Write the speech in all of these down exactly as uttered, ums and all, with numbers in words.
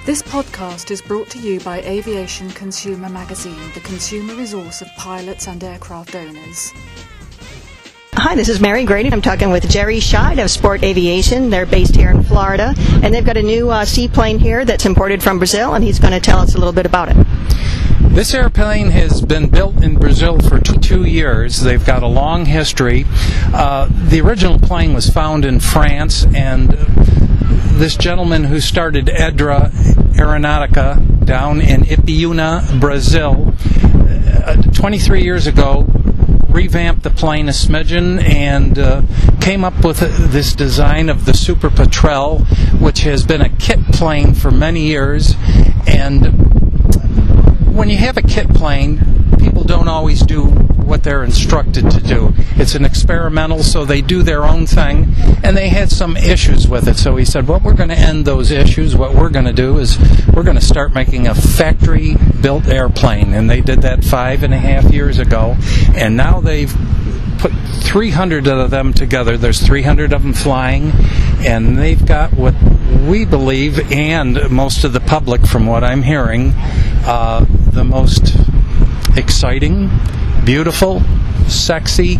This podcast is brought to you by Aviation Consumer Magazine, the consumer resource of pilots and aircraft owners. Hi, this is Mary Grady. I'm talking with Jerry Scheid of Sport Aviation. They're based here in Florida, and they've got a new uh, seaplane here that's imported from Brazil, and he's going to tell us a little bit about it. This airplane has been built in Brazil for two, two years. They've got a long history. Uh, the original plane was found in France, and this gentleman who started Edra Aeronautica down in Ipiúna, Brazil, uh, twenty-three years ago, revamped the plane a smidgen and uh, came up with uh, this design of the Super Patrol, which has been a kit plane for many years. And when you have a kit plane, people don't always do what they're instructed to do. It's an experimental, so they do their own thing, and they had some issues with it. So he said, well, we're going to end those issues. What we're going to do is we're going to start making a factory-built airplane, and they did that five and a half years ago, and now they've put three hundred of them together. There's three hundred of them flying, and they've got what we believe, and most of the public, from what I'm hearing, uh, the most exciting, beautiful, sexy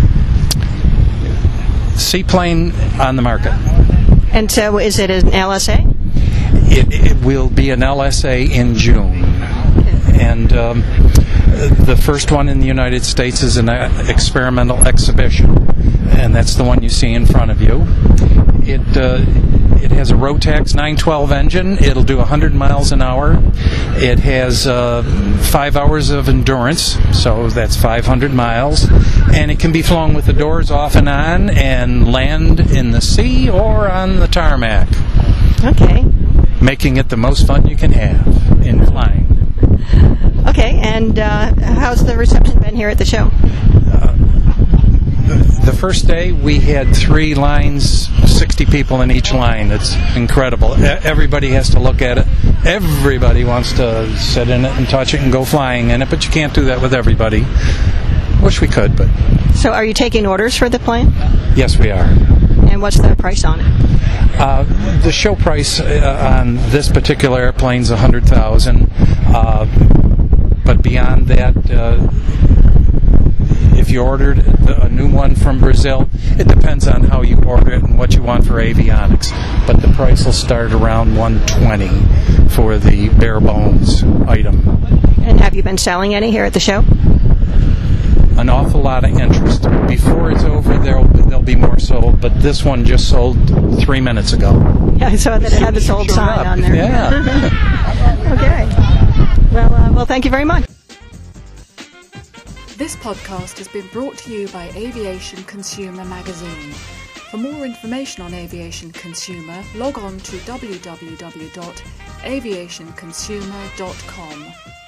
seaplane on the market. And so is it an L S A? It, it will be an L S A in June. And um, the first one in the United States is an uh, experimental exhibition, and that's the one you see in front of you. It uh, it has a Rotax nine twelve engine. It'll do one hundred miles an hour. It has uh, five hours of endurance, so that's five hundred miles. And it can be flown with the doors off and on and land in the sea or on the tarmac. Okay. Making it the most fun you can have in flying. Okay, and uh, how's the reception been here at the show? Uh, the first day we had three lines, sixty people in each line. It's incredible. Everybody has to look at it. Everybody wants to sit in it and touch it and go flying in it, but you can't do that with everybody. Wish we could, but... So are you taking orders for the plane? Yes, we are. And what's the price on it? Uh, the show price uh, on this particular airplane is one hundred thousand dollars. Uh, but beyond that, uh, if you ordered a new one from Brazil, it depends on how you order it and what you want for avionics. But the price will start around one hundred twenty dollars for the bare bones item. And have you been selling any here at the show? An awful lot of interest. Before it's over, there'll there'll be more sold, but this one just sold three minutes ago. Yeah, I saw that it had the sold sign on there. Yeah. Okay. Well, uh, well, thank you very much. This podcast has been brought to you by Aviation Consumer Magazine. For more information on Aviation Consumer, log on to w w w dot aviation consumer dot com.